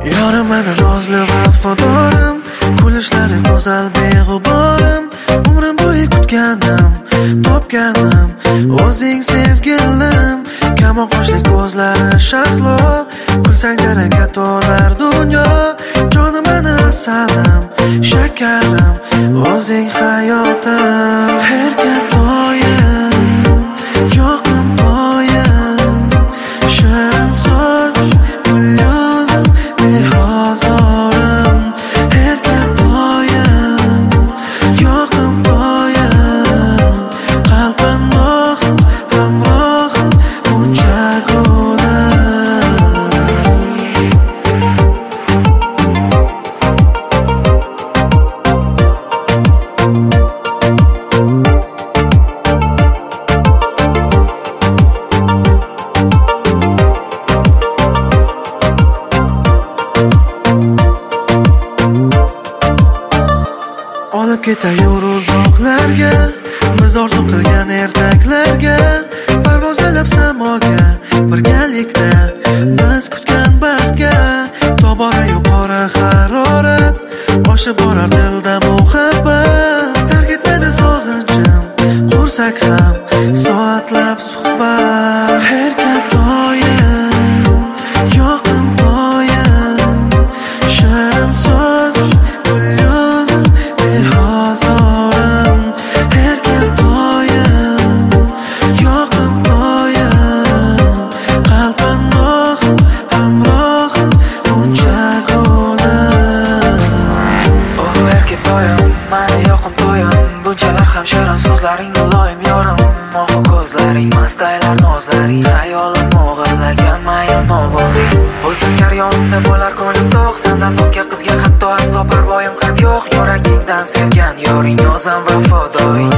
Yorim mana nozli vafodorim, kulishlari go'zal beg'uborim. Umrim bo'yi kutganim, topganim o'zing sevgilim. Kamon qoshli ko'zlari shahlo, kulsang jarangga to'lar dunyo. Jonim mani asalim, shakarim, o'zing hayotim. Herga doim yoqim doim, shirin so'zing, gul yuzim, behozorim. Herga doim yoqim doim, qalbim rohim, hamrohim, buncha olib ketayur uzoqlarga, biz orzu qilgan ertaklarga. Parvozlab samoga, birgalikda biz kutgan baxtga. Tobora yuqori harorat, oshib borar dilda muhabbat. Tark etmadi sog'inchim, qursak ham soatlab suhbat. Herga doim yoqim doim, shirin so'zing, gul yuzim, behozorim. Herga doim yoqim doim, qalbim rohim, hamrohim, buncha gulim. Herga doim, mani yoqim doim, bunchalar ham shirin so'zlaring muloyim yorim. Mo'g'u ko'zlaring, mastaylar nozlaring, hayolim o'g'irlagan mayin ovozing. Bo'lsang yonimda bo'lar ko'nglim to'q, sendan o'zga qizga hatto aslo parvoyim ham yo'q. Yuragingdan sevgan yoring, yozam vafodoring.